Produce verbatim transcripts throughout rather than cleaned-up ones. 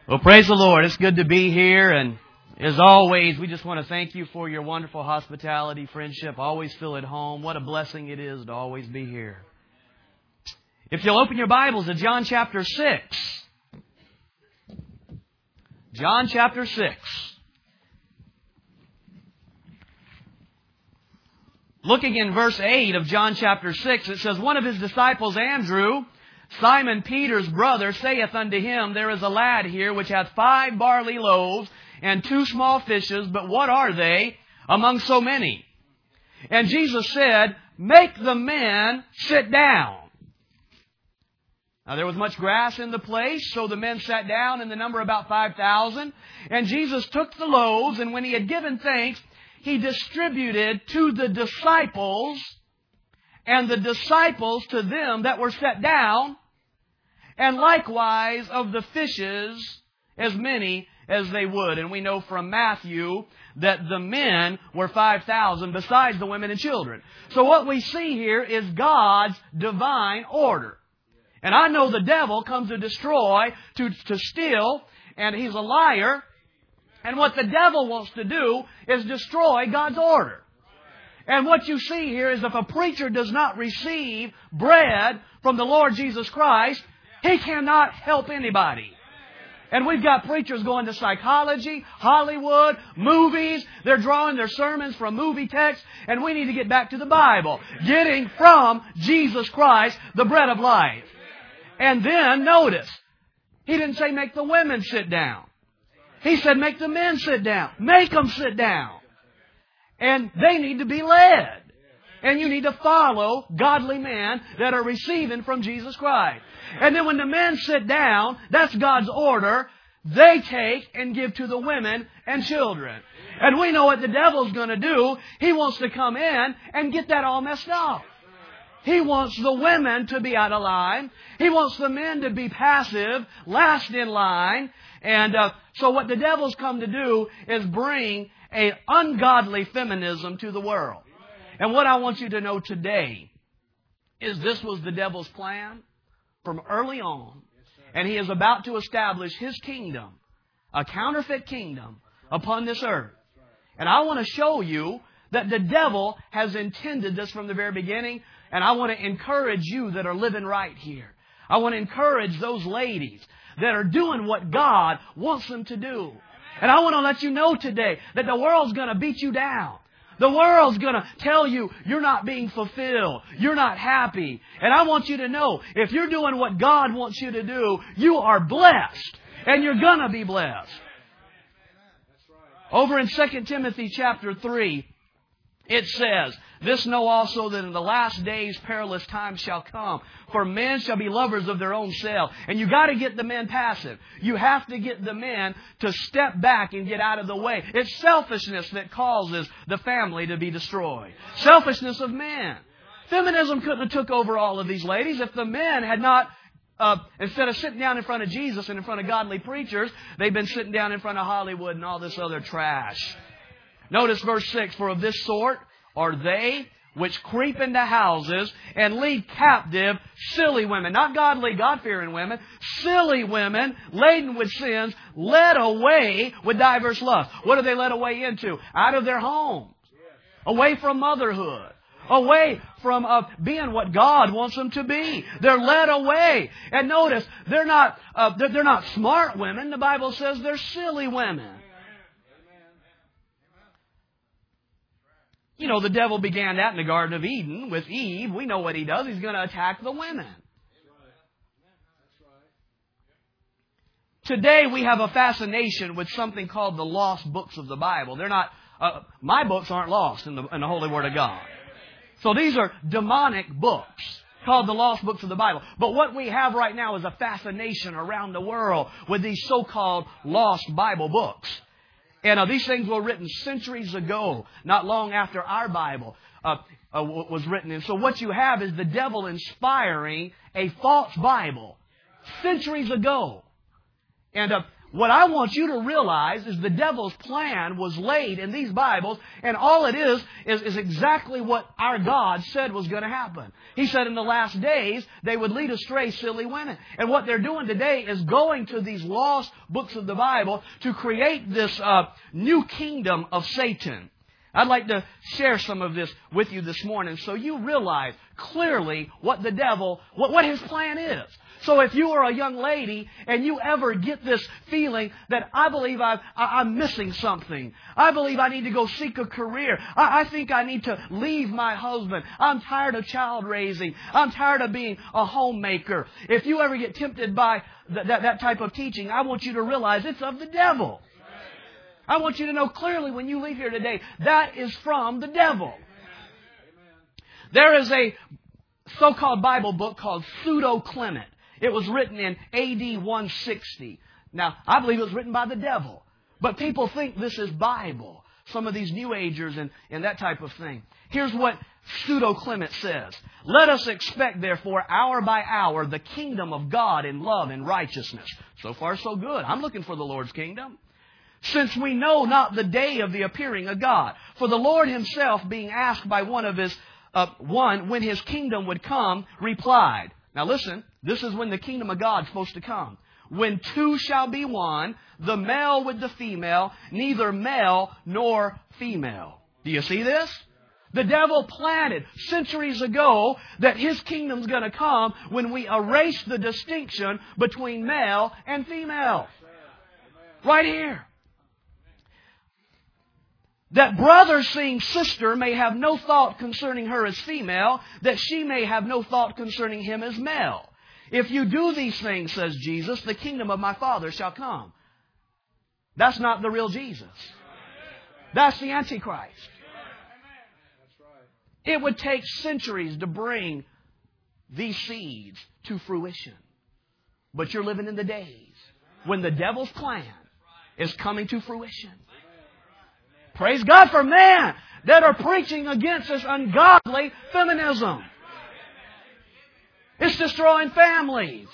Well, praise the Lord. It's good to be here. And as always, we just want to thank you for your wonderful hospitality, friendship. Always feel at home. What a blessing it is to always be here. If you'll open your Bibles to John chapter six. John chapter six. Looking in verse eight of John chapter six, it says, one of his disciples, Andrew, Simon Peter's brother, saith unto him, there is a lad here which hath five barley loaves and two small fishes, but what are they among so many? And Jesus said, make the men sit down. Now there was much grass in the place, so the men sat down, in the number about five thousand. And Jesus took the loaves, and when he had given thanks, he distributed to the disciples, and the disciples to them that were set down, and likewise of the fishes as many as they would. And we know from Matthew that the men were five thousand besides the women and children. So what we see here is God's divine order. And I know the devil comes to destroy, to, to steal, and he's a liar. And what the devil wants to do is destroy God's order. And what you see here is if a preacher does not receive bread from the Lord Jesus Christ, he cannot help anybody. And we've got preachers going to psychology, Hollywood, movies. They're drawing their sermons from movie texts. And we need to get back to the Bible. Getting from Jesus Christ the bread of life. And then notice, he didn't say make the women sit down. He said make the men sit down. Make them sit down. And they need to be led. And you need to follow godly men that are receiving from Jesus Christ. And then when the men sit down, that's God's order. They take and give to the women and children. And we know what the devil's going to do. He wants to come in and get that all messed up. He wants the women to be out of line. He wants the men to be passive, last in line. And uh, so what the devil's come to do is bring an ungodly feminism to the world. And what I want you to know today is this was the devil's plan from early on. And he is about to establish his kingdom, a counterfeit kingdom, upon this earth. And I want to show you that the devil has intended this from the very beginning. And I want to encourage you that are living right here. I want to encourage those ladies that are doing what God wants them to do. And I want to let you know today that the world's going to beat you down. The world's going to tell you you're not being fulfilled. You're not happy. And I want you to know, if you're doing what God wants you to do, you are blessed. And you're going to be blessed. Over in Second Timothy chapter three, it says, this know also that in the last days perilous times shall come. For men shall be lovers of their own self. And you got to get the men passive. You have to get the men to step back and get out of the way. It's selfishness that causes the family to be destroyed. Selfishness of men. Feminism couldn't have took over all of these ladies if the men had not, uh, instead of sitting down in front of Jesus and in front of godly preachers, they've been sitting down in front of Hollywood and all this other trash. Notice verse six, for of this sort are they which creep into houses and lead captive silly women. Not godly, God-fearing women. Silly women, laden with sins, led away with diverse lusts. What are they led away into? Out of their homes. Away from motherhood. Away from uh, being what God wants them to be. They're led away. And notice, they're not, uh, they're, they're not smart women. The Bible says they're silly women. You know, the devil began that in the Garden of Eden with Eve. We know what he does. He's going to attack the women. Today we have a fascination with something called the lost books of the Bible. They're not, uh, my books aren't lost in the, in the Holy Word of God. So these are demonic books called the lost books of the Bible. But what we have right now is a fascination around the world with these so-called lost Bible books. And uh, these things were written centuries ago, not long after our Bible uh, uh, was written. And so what you have is the devil inspiring a false Bible centuries ago. And uh, What I want you to realize is the devil's plan was laid in these Bibles, and all it is, is, is exactly what our God said was going to happen. He said in the last days, they would lead astray silly women. And what they're doing today is going to these lost books of the Bible to create this uh, new kingdom of Satan. I'd like to share some of this with you this morning so you realize clearly what the devil, what, what his plan is. So if you are a young lady and you ever get this feeling that I believe I've, I, I'm missing something, I believe I need to go seek a career, I, I think I need to leave my husband, I'm tired of child raising, I'm tired of being a homemaker. If you ever get tempted by th- that, that type of teaching, I want you to realize it's of the devil. I want you to know clearly when you leave here today, that is from the devil. There is a so-called Bible book called Pseudo Clement. It was written in A D one sixty. Now, I believe it was written by the devil. But people think this is Bible. Some of these New Agers and, and that type of thing. Here's what Pseudo Clement says. Let us expect, therefore, hour by hour, the kingdom of God in love and righteousness. So far, so good. I'm looking for the Lord's kingdom. Since we know not the day of the appearing of God. For the Lord Himself, being asked by one of His, uh, one, when His kingdom would come, replied. Now listen, this is when the kingdom of God is supposed to come. When two shall be one, the male with the female, neither male nor female. Do you see this? The devil planted centuries ago that his kingdom's going to come when we erase the distinction between male and female. Right here. That brother seeing sister may have no thought concerning her as female, that she may have no thought concerning him as male. If you do these things, says Jesus, the kingdom of my Father shall come. That's not the real Jesus. That's the Antichrist. It would take centuries to bring these seeds to fruition. But you're living in the days when the devil's plan is coming to fruition. Praise God for men that are preaching against this ungodly feminism. It's destroying families.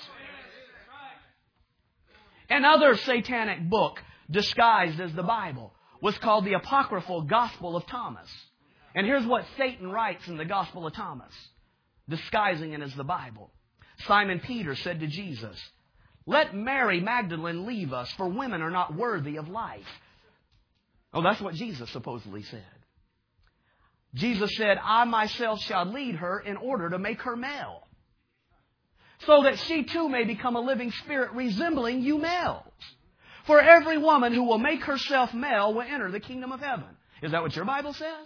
Another satanic book disguised as the Bible was called the Apocryphal Gospel of Thomas. And here's what Satan writes in the Gospel of Thomas, disguising it as the Bible. Simon Peter said to Jesus, "Let Mary Magdalene leave us, for women are not worthy of life." Oh, that's what Jesus supposedly said. Jesus said, "I myself shall lead her in order to make her male, so that she too may become a living spirit resembling you males. For every woman who will make herself male will enter the kingdom of heaven." Is that what your Bible says?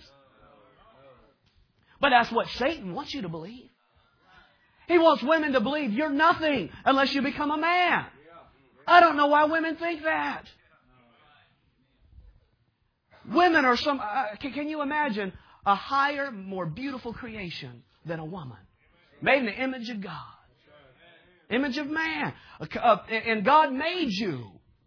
But that's what Satan wants you to believe. He wants women to believe you're nothing unless you become a man. I don't know why women think that. Women are some... Uh, can, can you imagine a higher, more beautiful creation than a woman? Made in the image of God. Image of man. Uh, and God made you.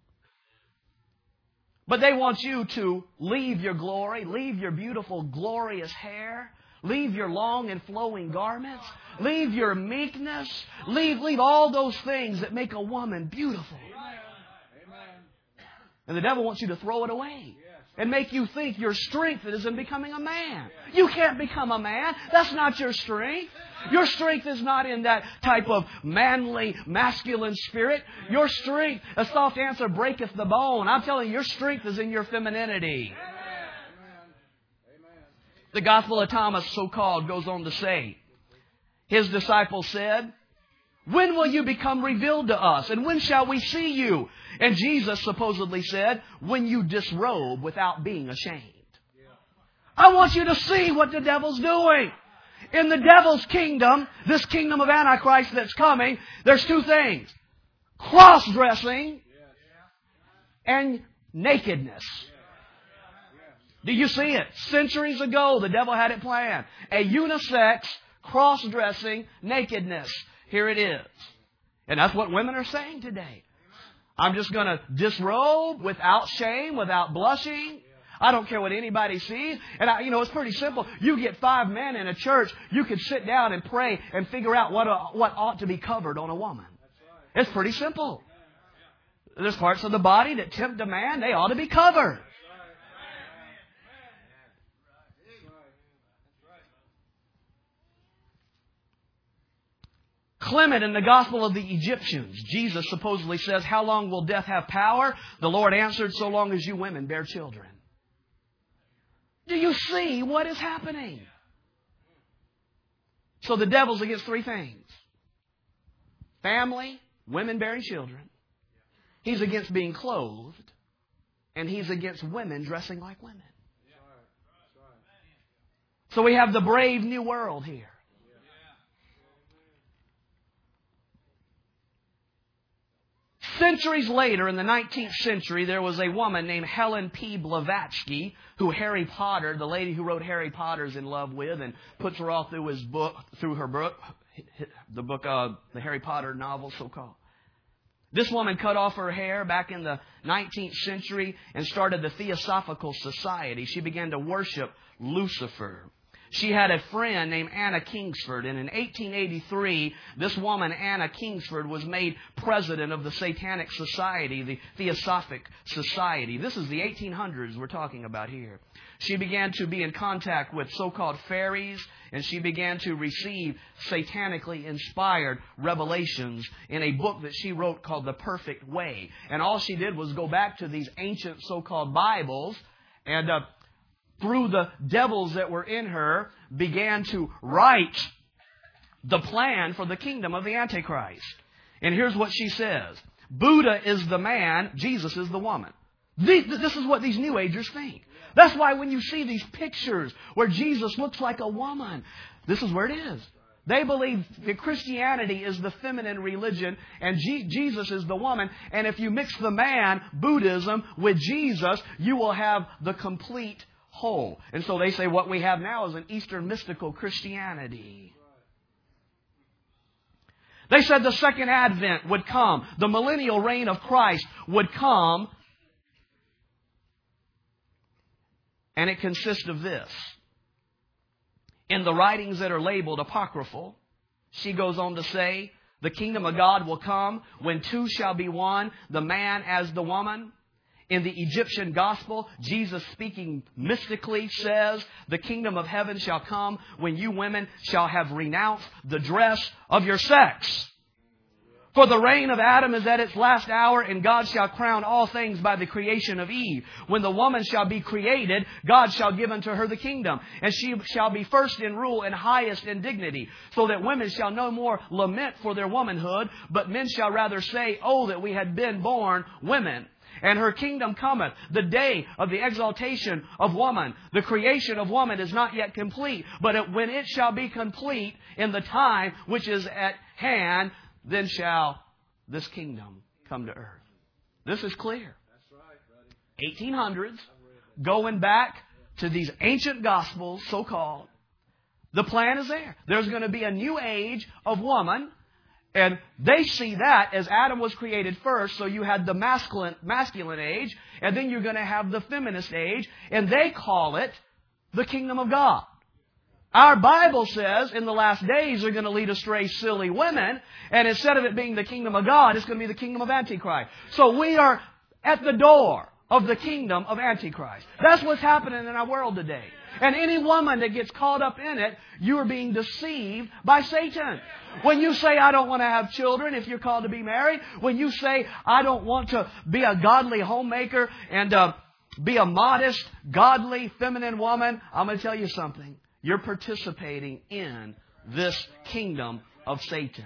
But they want you to leave your glory, leave your beautiful, glorious hair, leave your long and flowing garments, leave your meekness, leave, leave all those things that make a woman beautiful. And the devil wants you to throw it away and make you think your strength is in becoming a man. You can't become a man. That's not your strength. Your strength is not in that type of manly, masculine spirit. Your strength, a soft answer breaketh the bone. I'm telling you, your strength is in your femininity. The Gospel of Thomas, so-called, goes on to say, his disciples said, "When will you become revealed to us? And when shall we see you?" And Jesus supposedly said, "When you disrobe without being ashamed." I want you to see what the devil's doing. In the devil's kingdom, this kingdom of Antichrist that's coming, there's two things. Cross-dressing and nakedness. Do you see it? Centuries ago, the devil had it planned. A unisex, cross-dressing nakedness. Here it is. And that's what women are saying today. I'm just going to disrobe without shame, without blushing. I don't care what anybody sees. And, I, you know, it's pretty simple. You get five men in a church, you can sit down and pray and figure out what, uh, what ought to be covered on a woman. It's pretty simple. There's parts of the body that tempt a man. They ought to be covered. Clement in the Gospel of the Egyptians, Jesus supposedly says, how long will death have power? The Lord answered, so long as you women bear children. Do you see what is happening? So the devil's against three things. Family, women bearing children. He's against being clothed. And he's against women dressing like women. So we have the brave new world here. Centuries later, in the nineteenth century, there was a woman named Helen P. Blavatsky, who Harry Potter, the lady who wrote Harry Potter, is in love with, and puts her all through his book, through her book, the book, uh, the Harry Potter novel, so-called. This woman cut off her hair back in the nineteenth century and started the Theosophical Society. She began to worship Lucifer. She had a friend named Anna Kingsford, and in eighteen eighty-three, this woman, Anna Kingsford, was made president of the Satanic Society, the Theosophic Society. This is the eighteen hundreds we're talking about here. She began to be in contact with so-called fairies, and she began to receive satanically inspired revelations in a book that she wrote called The Perfect Way. And all she did was go back to these ancient so-called Bibles and uh, through the devils that were in her, began to write the plan for the kingdom of the Antichrist. And here's what she says. Buddha is the man, Jesus is the woman. This is what these New Agers think. That's why when you see these pictures where Jesus looks like a woman, this is where it is. They believe that Christianity is the feminine religion and G- Jesus is the woman. And if you mix the man, Buddhism, with Jesus, you will have the complete whole. And so they say what we have now is an Eastern mystical Christianity. They said the second advent would come. The millennial reign of Christ would come. And it consists of this. In the writings that are labeled apocryphal, she goes on to say, the kingdom of God will come when two shall be one, the man as the woman. In the Egyptian gospel, Jesus speaking mystically says, the kingdom of heaven shall come when you women shall have renounced the dress of your sex. For the reign of Adam is at its last hour, and God shall crown all things by the creation of Eve. When the woman shall be created, God shall give unto her the kingdom, and she shall be first in rule and highest in dignity, so that women shall no more lament for their womanhood, but men shall rather say, oh, that we had been born women. And her kingdom cometh, the day of the exaltation of woman. The creation of woman is not yet complete, but it, when it shall be complete in the time which is at hand, then shall this kingdom come to earth. This is clear. eighteen hundreds, going back to these ancient gospels, so-called. The plan is there. There's going to be a new age of woman. And they see that as Adam was created first, so you had the masculine, masculine age, and then you're going to have the feminist age, and they call it the kingdom of God. Our Bible says in the last days they're going to lead astray silly women, and instead of it being the kingdom of God, it's going to be the kingdom of Antichrist. So we are at the door of the kingdom of Antichrist. That's what's happening in our world today. And any woman that gets caught up in it, you are being deceived by Satan. When you say, I don't want to have children, if you're called to be married, when you say, I don't want to be a godly homemaker and uh, be a modest, godly, feminine woman, I'm going to tell you something. You're participating in this kingdom of Satan.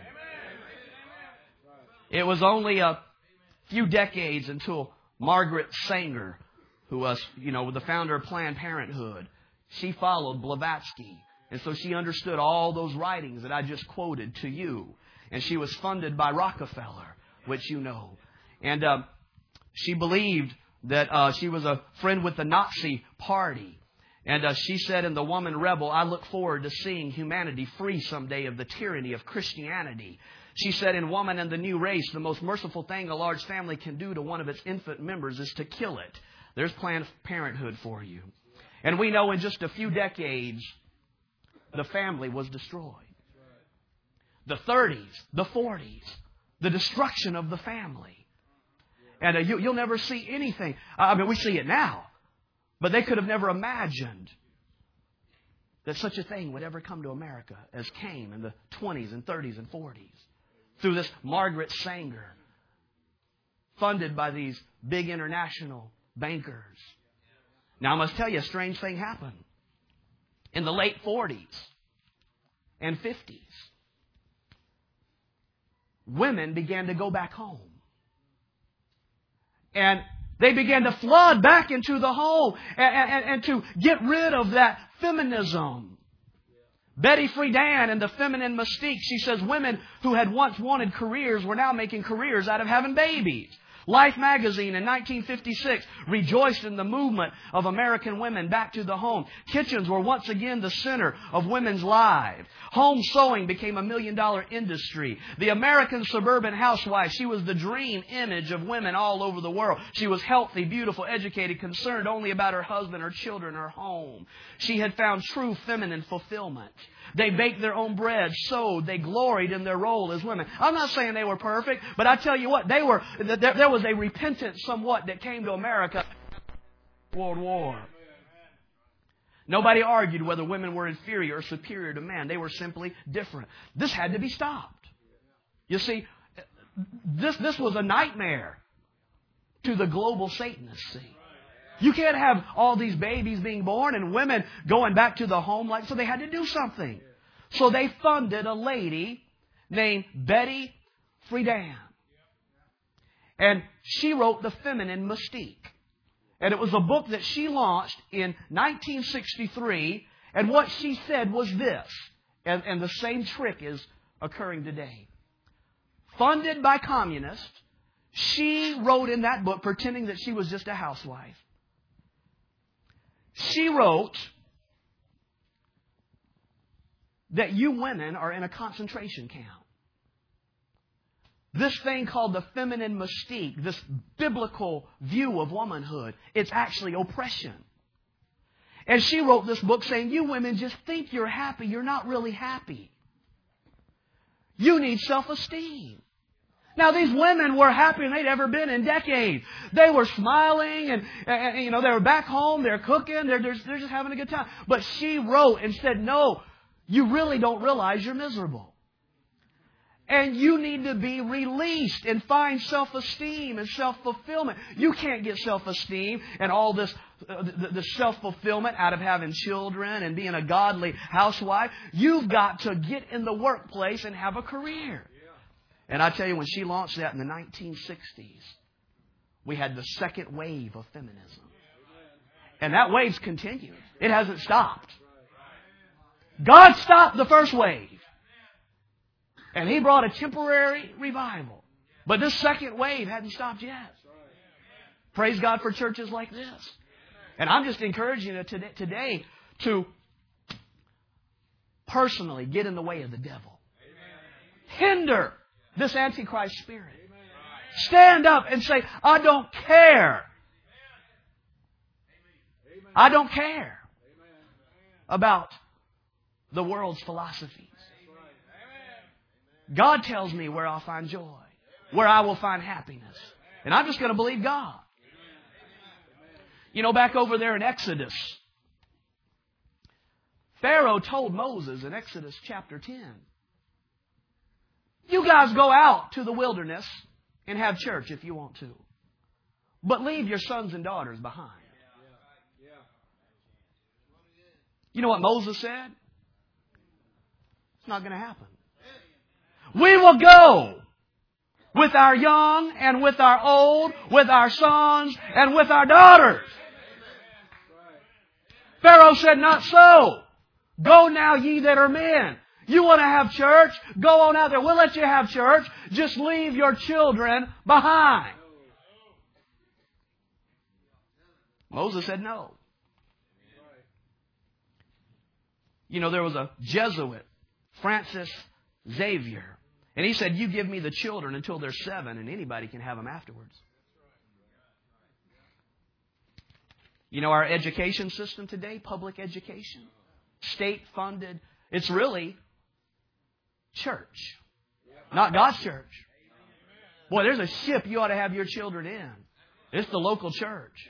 It was only a few decades until Margaret Sanger, who was, you know, the founder of Planned Parenthood, she followed Blavatsky. And so she understood all those writings that I just quoted to you. And she was funded by Rockefeller, which you know. And uh, she believed that uh, she was a friend with the Nazi Party. And uh, she said in The Woman Rebel, I look forward to seeing humanity free someday of the tyranny of Christianity. She said in Woman and the New Race, the most merciful thing a large family can do to one of its infant members is to kill it. There's Planned Parenthood for you. And we know in just a few decades, the family was destroyed. The thirties, the forties, the destruction of the family. And uh, you, you'll never see anything. I mean, we see it now. But they could have never imagined that such a thing would ever come to America as came in the twenties and thirties and forties. Through this Margaret Sanger, funded by these big international bankers. Now, I must tell you, a strange thing happened. In the late forties and fifties, women began to go back home. And they began to flood back into the home and, and, and to get rid of that feminism. Betty Friedan in The Feminine Mystique, she says women who had once wanted careers were now making careers out of having babies. Life magazine in nineteen fifty-six rejoiced in the movement of American women back to the home. Kitchens were once again the center of women's lives. Home sewing became a million dollar industry. The American suburban housewife, she was the dream image of women all over the world. She was healthy, beautiful, educated, concerned only about her husband, her children, her home. She had found true feminine fulfillment. They baked their own bread, sewed, they gloried in their role as women. I'm not saying they were perfect, but I tell you what, they were. There, there was a repentance somewhat that came to America. World War. Nobody argued whether women were inferior or superior to men. They were simply different. This had to be stopped. You see, this, this was a nightmare to the global Satanists. See? You can't have all these babies being born and women going back to the home like so. They had to do something. So they funded a lady named Betty Friedan. And she wrote The Feminine Mystique. And it was a book that she launched in nineteen sixty-three. And what she said was this. And, and the same trick is occurring today. Funded by communists, she wrote in that book, pretending that she was just a housewife. She wrote that you women are in a concentration camp. This thing called the feminine mystique, this biblical view of womanhood, it's actually oppression. And she wrote this book saying, you women just think you're happy. You're not really happy. You need self-esteem. Now, these women were happier than they'd ever been in decades. They were smiling and, and you know, they were back home. They're cooking. They're, they're, they're just having a good time. But she wrote and said, no, you really don't realize you're miserable. And you need to be released and find self-esteem and self-fulfillment. You can't get self-esteem and all this uh, the, the self-fulfillment out of having children and being a godly housewife. You've got to get in the workplace and have a career. And I tell you, when she launched that in the nineteen sixties, we had the second wave of feminism. And that wave's continued. It hasn't stopped. God stopped the first wave. And He brought a temporary revival. But this second wave hadn't stopped yet. Praise God for churches like this. And I'm just encouraging you today, today to personally get in the way of the devil. Hinder this Antichrist spirit. Stand up and say, I don't care. I don't care about the world's philosophies. God tells me where I'll find joy, where I will find happiness. And I'm just going to believe God. You know, back over there in Exodus, Pharaoh told Moses in Exodus chapter ten, you guys go out to the wilderness and have church if you want to. But leave your sons and daughters behind. You know what Moses said? It's not going to happen. We will go with our young and with our old, with our sons and with our daughters. Pharaoh said, not so. Go now, ye that are men. You want to have church? Go on out there. We'll let you have church. Just leave your children behind. Moses said no. You know, there was a Jesuit, Francis Xavier. And he said, you give me the children until they're seven and anybody can have them afterwards. You know, our education system today, public education, state-funded, it's really church, not God's church. Boy, there's a ship you ought to have your children in. It's the local church.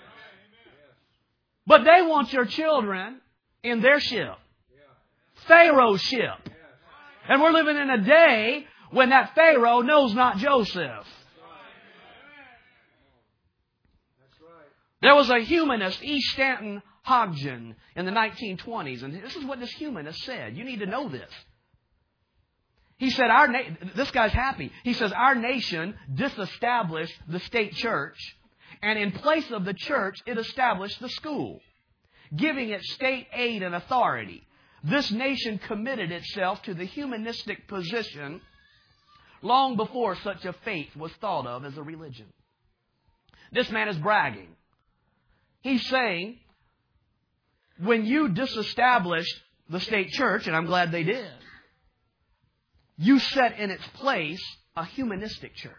But they want your children in their ship. Pharaoh's ship. And we're living in a day when that Pharaoh knows not Joseph. There was a humanist, E. Stanton Hoggen, in the nineteen twenties, and this is what this humanist said. You need to know this. He said, "Our na- this guy's happy. He says, our nation disestablished the state church, and in place of the church, it established the school, giving it state aid and authority. This nation committed itself to the humanistic position long before such a faith was thought of as a religion." This man is bragging. He's saying, when you disestablished the state church, and I'm glad they did, you set in its place a humanistic church.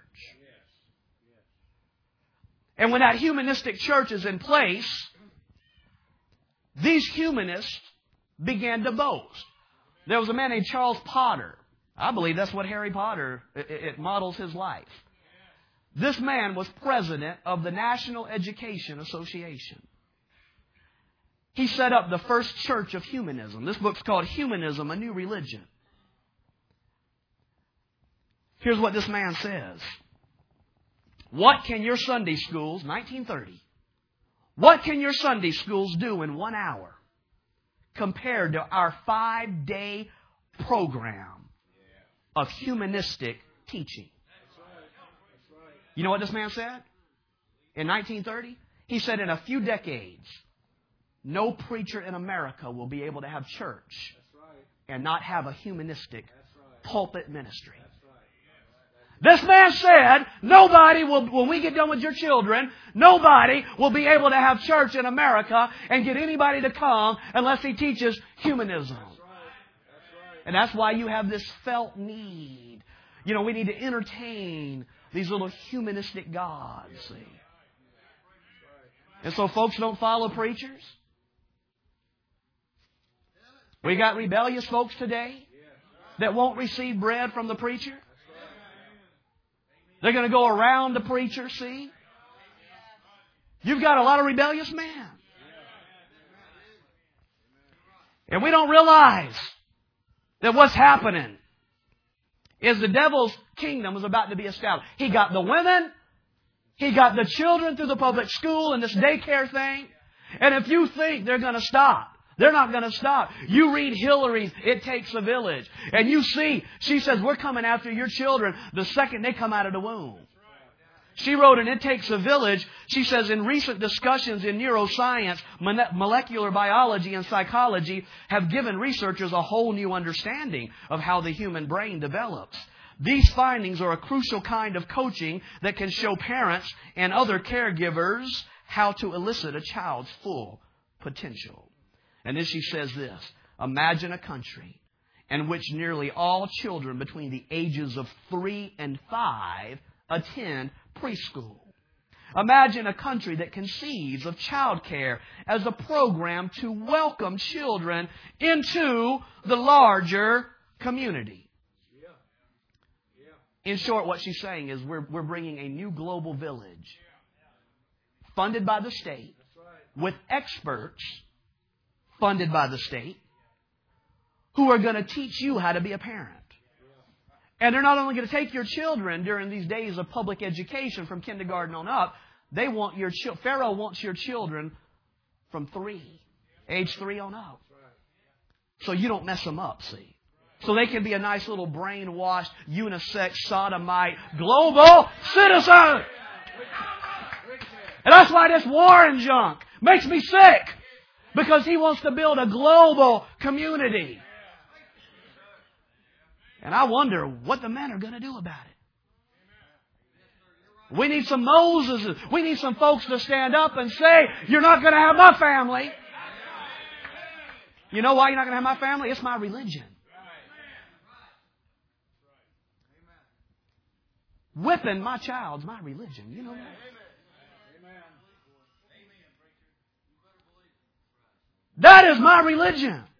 And when that humanistic church is in place, these humanists began to boast. There was a man named Charles Potter. I believe that's what Harry Potter, it, it models his life. This man was president of the National Education Association. He set up the first church of humanism. This book's called Humanism, a New Religion. Here's what this man says. What can your Sunday schools, nineteen thirty, what can your Sunday schools do in one hour compared to our five-day program of humanistic teaching? You know what this man said? In nineteen thirty, he said, in a few decades, no preacher in America will be able to have church and not have a humanistic pulpit ministry. This man said, nobody will, when we get done with your children, nobody will be able to have church in America and get anybody to come unless he teaches humanism. And that's why you have this felt need. You know, we need to entertain these little humanistic gods, see. And so folks don't follow preachers. We got rebellious folks today that won't receive bread from the preacher. They're going to go around the preacher, see. You've got a lot of rebellious men. And we don't realize that what's happening is the devil's kingdom is about to be established. He got the women. He got the children through the public school and this daycare thing. And if you think they're going to stop, they're not going to stop. You read Hillary's It Takes a Village. And you see, she says, we're coming after your children the second they come out of the womb. She wrote in It Takes a Village, she says, in recent discussions in neuroscience, molecular biology, and psychology have given researchers a whole new understanding of how the human brain develops. These findings are a crucial kind of coaching that can show parents and other caregivers how to elicit a child's full potential. And then she says this, imagine a country in which nearly all children between the ages of three and five attend preschool. Imagine a country that conceives of childcare as a program to welcome children into the larger community. In short, what she's saying is we're, we're bringing a new global village funded by the state with experts funded by the state who are going to teach you how to be a parent. And they're not only going to take your children during these days of public education from kindergarten on up, they want your chi- Pharaoh wants your children from three, age three on up. So you don't mess them up, see. So they can be a nice little brainwashed, unisex, sodomite, global citizen. And that's why this Warren junk makes me sick. Because he wants to build a global community. And I wonder what the men are going to do about it. We need some Moseses. We need some folks to stand up and say, you're not going to have my family. You know why you're not going to have my family? It's my religion. Whipping my child's my religion. You know that? That is my religion. Amen.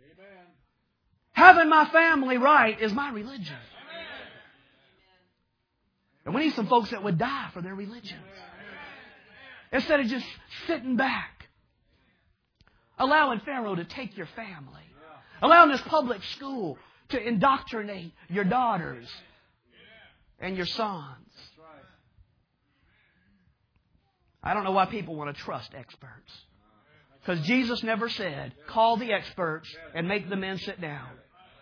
Having my family right is my religion. And we need some folks that would die for their religion. Instead of just sitting back, allowing Pharaoh to take your family, allowing this public school to indoctrinate your daughters and your sons. I don't know why people want to trust experts. Because Jesus never said, call the experts and make the men sit down.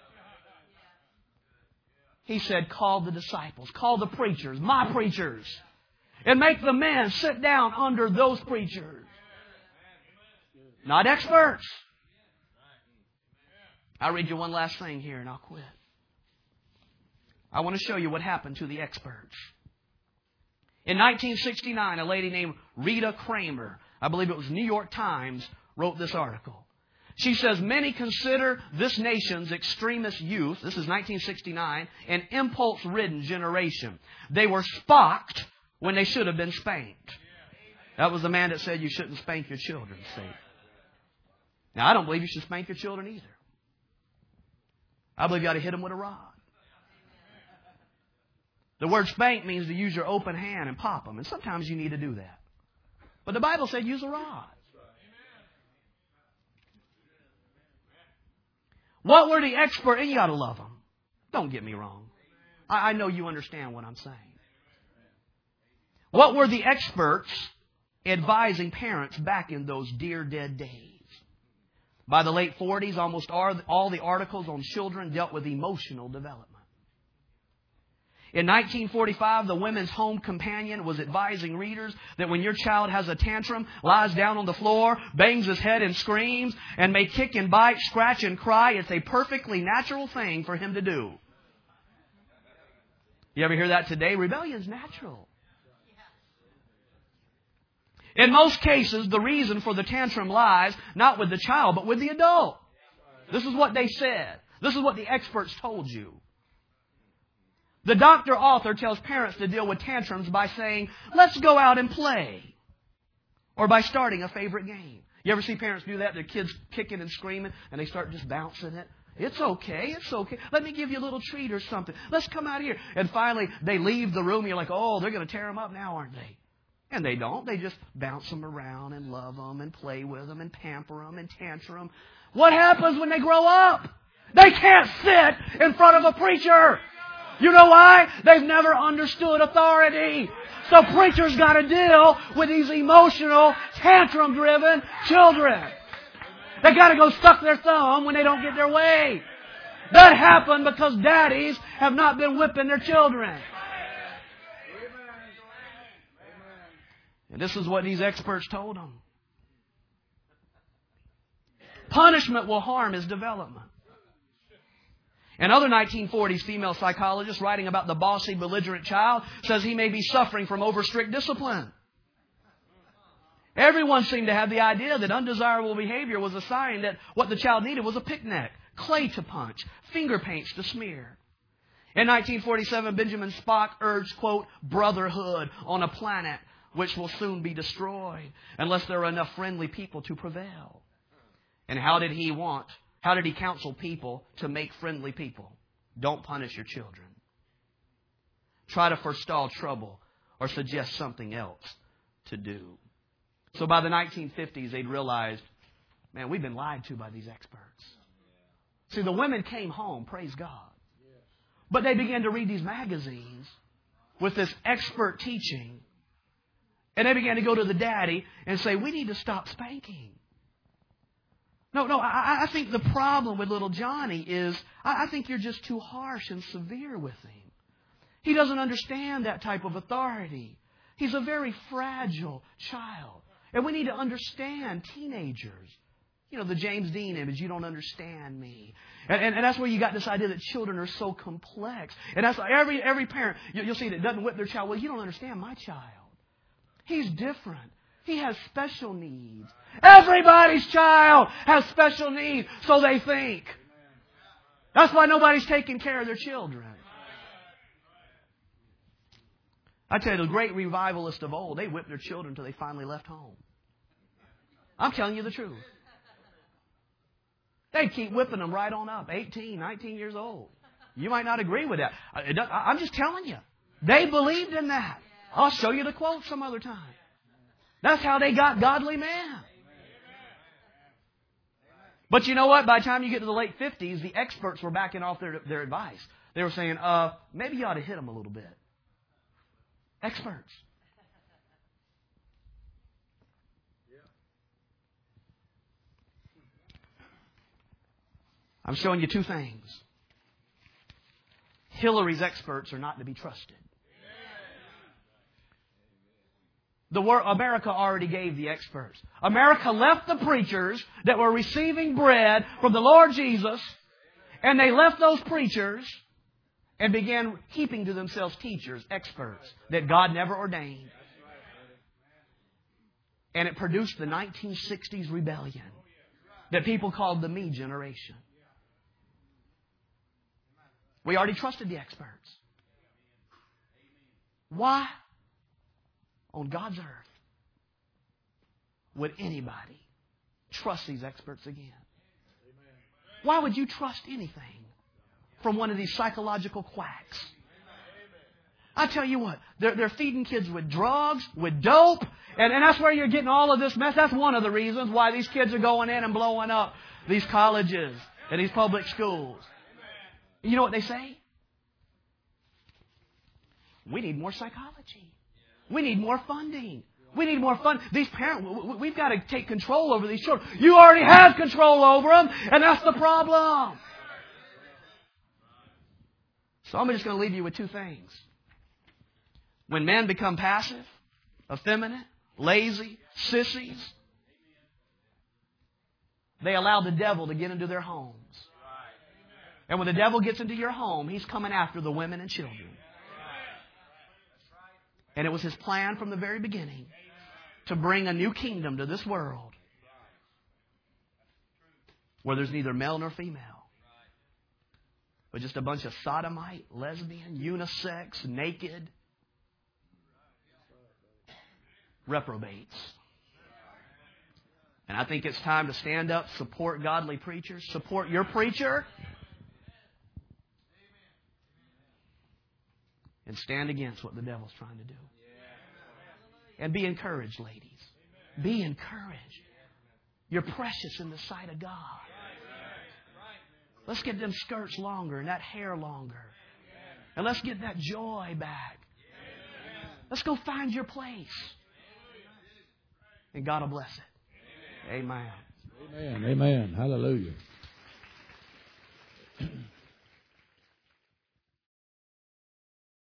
He said, call the disciples, call the preachers, my preachers, and make the men sit down under those preachers. Not experts. I'll read you one last thing here and I'll quit. I want to show you what happened to the experts. In nineteen sixty-nine, a lady named Rita Kramer, I believe it was New York Times, wrote this article. She says, many consider this nation's extremist youth, this is nineteen sixty-nine, an impulse-ridden generation. They were spocked when they should have been spanked. That was the man that said you shouldn't spank your children, see. Now, I don't believe you should spank your children either. I believe you ought to hit them with a rod. The word spank means to use your open hand and pop them. And sometimes you need to do that. But the Bible said use a rod. What were the experts? And you ought to love them. Don't get me wrong. I, I know you understand what I'm saying. What were the experts advising parents back in those dear dead days? By the late forties, almost all the articles on children dealt with emotional development. In nineteen forty-five, the Women's Home Companion was advising readers that when your child has a tantrum, lies down on the floor, bangs his head and screams, and may kick and bite, scratch and cry, it's a perfectly natural thing for him to do. You ever hear that today? Rebellion's natural. In most cases, the reason for the tantrum lies not with the child, but with the adult. This is what they said. This is what the experts told you. The doctor author tells parents to deal with tantrums by saying, let's go out and play. Or by starting a favorite game. You ever see parents do that? Their kids kicking and screaming and they start just bouncing it. It's okay. It's okay. Let me give you a little treat or something. Let's come out here. And finally, they leave the room. You're like, oh, they're going to tear them up now, aren't they? And they don't. They just bounce them around and love them and play with them and pamper them and tantrum. What happens when they grow up? They can't sit in front of a preacher. You know why? They've never understood authority. So preachers got to deal with these emotional, tantrum-driven children. They got to go suck their thumb when they don't get their way. That happened because daddies have not been whipping their children. And this is what these experts told them. Punishment will harm his development. Another nineteen forties female psychologist writing about the bossy, belligerent child says he may be suffering from over-strict discipline. Everyone seemed to have the idea that undesirable behavior was a sign that what the child needed was a picnic, clay to punch, finger paints to smear. In nineteen forty-seven, Benjamin Spock urged, quote, brotherhood on a planet which will soon be destroyed unless there are enough friendly people to prevail. And how did he want How did he counsel people to make friendly people? Don't punish your children. Try to forestall trouble or suggest something else to do. So by the nineteen fifties, they'd realized, man, we've been lied to by these experts. See, the women came home, praise God. But they began to read these magazines with this expert teaching. And they began to go to the daddy and say, we need to stop spanking. No, no, I, I think the problem with little Johnny is I, I think you're just too harsh and severe with him. He doesn't understand that type of authority. He's a very fragile child. And we need to understand teenagers. You know, the James Dean image, you don't understand me. And, and, and that's where you got this idea that children are so complex. And that's why every, every parent, you, you'll see that doesn't whip their child. Well, you don't understand my child. He's different. He has special needs. Everybody's child has special needs, so they think. That's why nobody's taking care of their children. I tell you, the great revivalists of old, they whipped their children until they finally left home. I'm telling you the truth. They'd keep whipping them right on up, eighteen, nineteen years old. You might not agree with that. I'm just telling you. They believed in that. I'll show you the quote some other time. That's how they got godly men. But you know what? By the time you get to the late fifties, the experts were backing off their, their advice. They were saying, uh, maybe you ought to hit them a little bit. Experts. I'm showing you two things. Hillary's experts are not to be trusted. The wor- America already gave the experts. America left the preachers that were receiving bread from the Lord Jesus, and they left those preachers and began heaping to themselves teachers, experts, that God never ordained. And it produced the nineteen sixties rebellion that people called the Me generation. We already trusted the experts. Why? On God's earth would anybody trust these experts again? Why would you trust anything from one of these psychological quacks? I tell you what, they're, they're feeding kids with drugs, with dope, and, and that's where you're getting all of this mess. That's one of the reasons why these kids are going in and blowing up these colleges and these public schools. You know what they say? We need more psychology. We need more funding. We need more fun. These parents, we've got to take control over these children. You already have control over them, and that's the problem. So I'm just going to leave you with two things. When men become passive, effeminate, lazy, sissies, they allow the devil to get into their homes. And when the devil gets into your home, he's coming after the women and children. And it was his plan from the very beginning to bring a new kingdom to this world where there's neither male nor female, but just a bunch of sodomite, lesbian, unisex, naked reprobates. And I think it's time to stand up, support godly preachers, support your preacher, and stand against what the devil's trying to do. And be encouraged, ladies. Be encouraged. You're precious in the sight of God. Let's get them skirts longer and that hair longer. And let's get that joy back. Let's go find your place. And God will bless it. Amen. Amen. Amen. Hallelujah.